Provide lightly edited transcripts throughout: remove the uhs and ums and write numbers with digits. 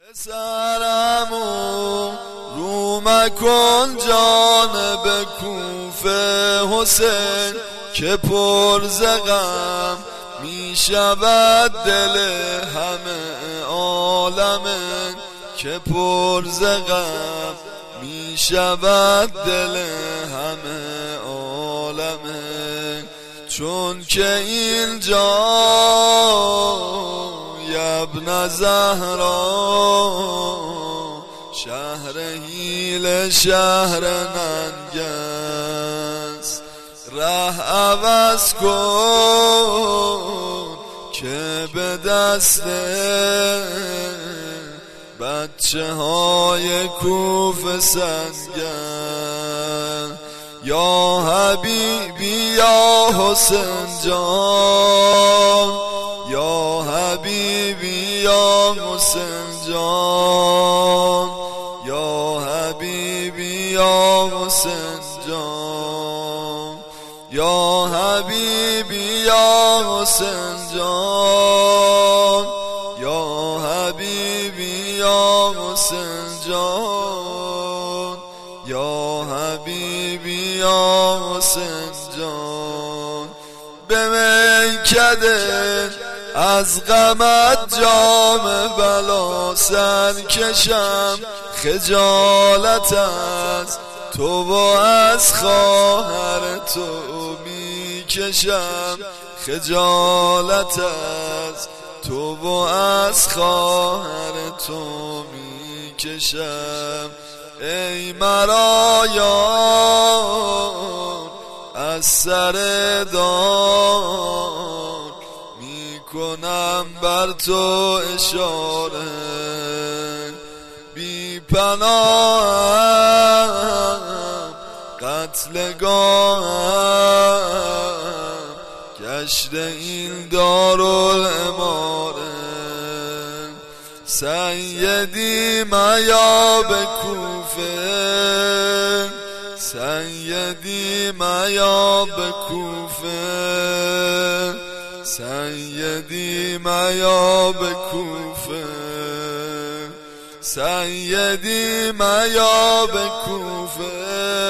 پسرمو رو مکن جانب کوفه حسین که پر ز غم می شود دل همه عالمه که پر ز غم می شود دل همه عالمه چون که اینجا ابن زهرا شهر حیل شهر ننگست ره عوض کن که به دست بچه های کوفه سنگن یا حبیبی یا حسین جان یا حبیبی یا حسین جان یا حبیبی یا حسین جان یا حبیبی یا حسین جان یا حبیبی یا حسین جان یا حبیبی یا حسین جان به میکده از غمت جام بلا سر کشم خجالت از تو و از خواهر تو می کشم خجالت از تو و از خواهر تو می کشم ای مرا یار از سر دار کنم بر تو اشاره بی پناهم قتلگاهم گشت این دارالاماره سیدی میا به کوفه سیدی میا به کوفه سیدی میا به کوفه سیدی میا به کوفه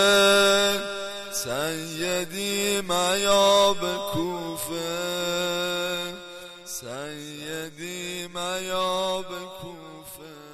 سیدی میا به کوفه سیدی میا به کوفه